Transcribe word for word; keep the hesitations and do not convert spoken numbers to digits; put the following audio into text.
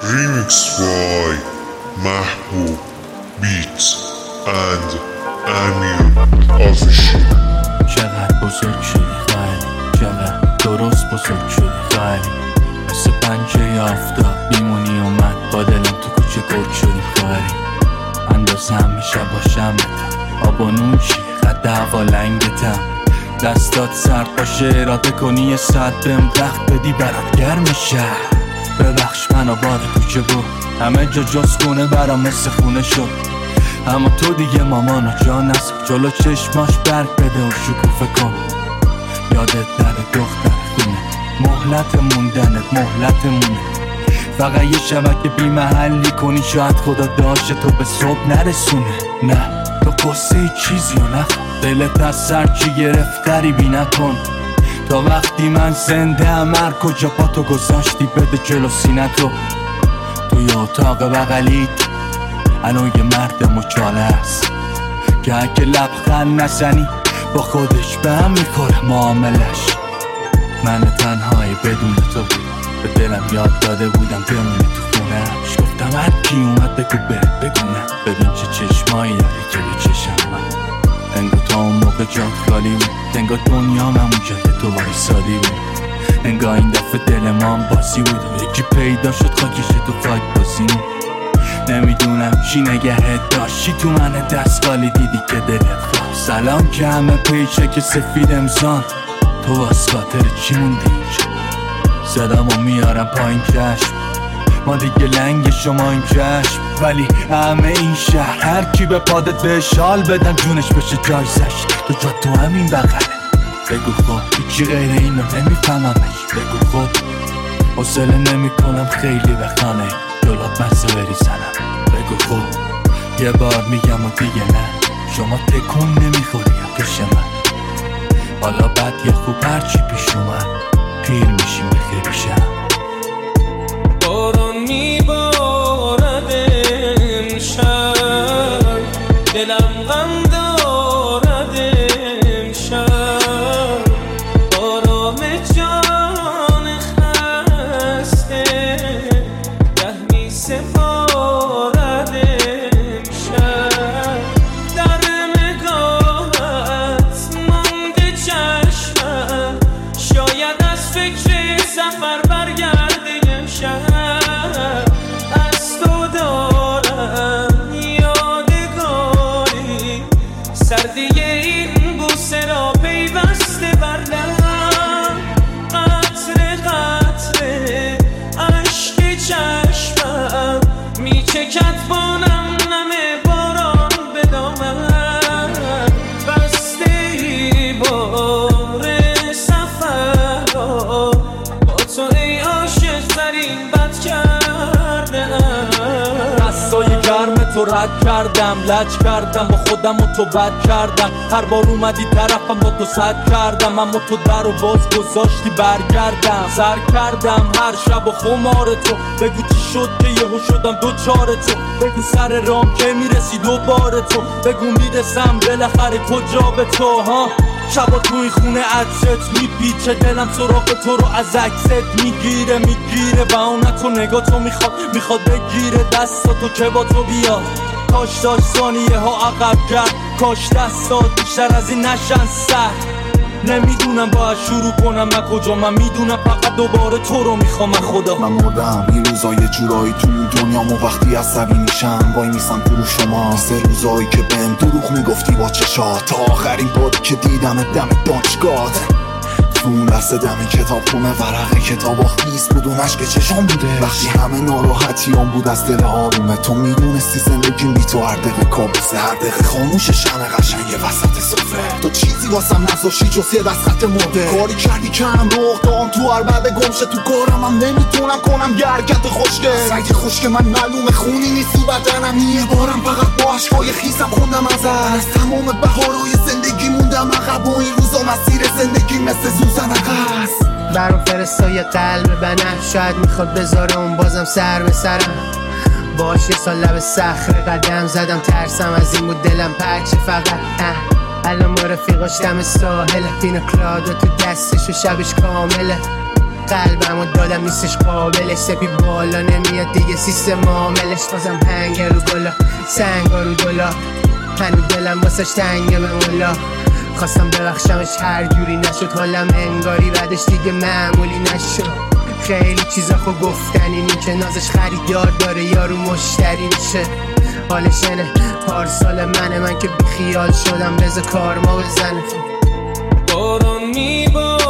Remix by Mahbub Beats and Amir Official. چقدر بزرگ شدی خیلی، چقدر درست بزرگ شدی خیلی، مثل پنجه آفتاب میمونی و من با دلم تو کوچه گرد شدی خیلی. اندازه همیشه باشم آب و نوشی قد هوا لنگتم، دستات سرد باشه اراده کنی یه ساعت بهم وقت بدی برات گرم شهر. ببخش منو باد کوچه بود، همه جا جز خونه برام مثل خونه شد، اما تو دیگه مامانو جا نسب، جلو چشماش برگ بده و شکوفه کن. یادت نره دختر خونه، مهلت موندنت مهلت مونه، فقط یه شبکه بی محلی کنی شاید خدا داشته تو به صبح نرسونه. نه تو قصه چیزی و نخوا، دلت از سر چی گرفت غریبی نکن. تا وقتی من زنده ام هر کجا پا تو گذاشتی بده جلو سینتو. توی اتاق بغلیت انو یه مرد مچاله هست که اگه لبخند نزنی با خودش به هم میخوره معاملش. من تنهایی بدون تو بودم، به دلم یاد داده بودم بمونه تو خونهش. گفتم هر کی اومد بگو بره بگو نه، ببین چه چشمایی داری که به چشم من. انگار تا اون موقع جات خالی بود، انگار دنیا من اون جای تو وایسادی بود، انگار این دفعه دل ما هم بازی بود و یکی پیدا شد خاکش تو خاک بازی. نمیدونم چی نگهت داشتی تو من دست خالی دیدی که دلت خواست. سلام که همه پیچه که سفید امزان، تو واس خاطر چی موندی اینجا؟ صدامو میارم پایین چشم، ما دیگه لنگ شما این چشم، ولی همه این شهر هر کی به پادت به شال بدن جونش بشه جایزش. تو جا تو همین بغله، بگو خب هیچی غیر اینو نمیفهممش. بگو خب حوصله نمی کنم خیلی به خانه دولات مزه بریزنم. بگو خب یه بار میگم و دیگه نه، شما تکون نمیخوری پیش من. حالا بد یا خوب هرچی پیش اومد پیر میشیم بخیر شم. باران میبارد امشب، دلم غم دارد امشب، آرام جان خسته ده می سپارد امشب. در نگاهت مانده چشمم، شاید از فکر سفر برگرده امشب. از تو دارم یادگاری، سردی این بوسه را پیوسته بر لب، قطره قطره عشق چشمم میچکد بانم نم باران به دامن. بسته ای بار سفر را با تو ای عاشق ترین بد کردم. دستای گرم تو رد کردم، لج کردم با خودم و تو بد کردم. هر بار اومدی طرفم با تو صد کردم، اما تو در و باز گذاشتی برگردم. سر کردم هر شب و خمار تو، بگو چی شد که یهو شدم دوچار تو. بگو سر رام که میرسی دوباره تو، بگو میرسم بالاخره کجا به تو. ها شبا تو این خونه عطرت میپیچه، دلم سراغ تو رو از عکست میگیره میگیره و اون تو نگاه تو میخواد میخواد بگیره دستاتو که با تو بیاد. کاش داشت ثانیه ها عقب کرد، کاش دستات بیشتر از این نشن سر. نمیدونم باید شروع کنم من کجا، من میدونم فقط دوباره تو رو میخوام. من خدا من مردم این روزا یه جورایی تو دنیامو، وقتی عصبی میشم وای میسم تو رو شما. سه روزایی که بهم دروغ میگفتی با چشات، تا آخرین باری که دیدم دم دانشگاه. تو اون لحظه دم کتاب خونه ورقه کتاب آخیز بود و نشک چشام بوده. وقتی همه ناراحتیام بود از دل آرومه، تو میدونستی زندگیم بی تو هر دقیقه کابوسه، هر دقیقه خاموش شمع قشنگ وسط سفره. تو چیزی واسم نذاشتی جز یه دست خط مرده، کاری کردی که هم رخ دام تو هر بعد گمشه. تو کارم هم نمیتونم کنم یه حرکت خوشگل، سعی خوشگل من معلومه خونی نیست تو بدنم. یه بارم فقط با عشقای خیسم خوندم از تمام بهارهای زندگی موندم عقب، و این روزا مسیر زندگی مثل زوزن عقص. برام فرستای قلب بنفش، شاید میخواد بذاره اون بازم سر به سرم. باش یه سال لب صخره قدم زدم، ترسم از این بود دلم پرچه فقط. الان ما رفیقاش دم ساحل، پینا کلادو تو دستش و شبش کامله. قلبمو دادم نیستش قابلش، سپید بالا نمیاد دیگه سیستم معاملش. بازم هنگ رو گلا سنگ رو دلا، هنو دلم واسش تنگه به مولا. خواستم ببخشمش هر جوری نشد، حالم انگاری بعدش دیگه معمولی نشد. خیلی چیزا خو گفتنی نی که نازش خریدار داره یارو مشتری میشه. حالشنه پارسال منه من که بیخیال شدم، بذار کار ما بزنه. باران میباره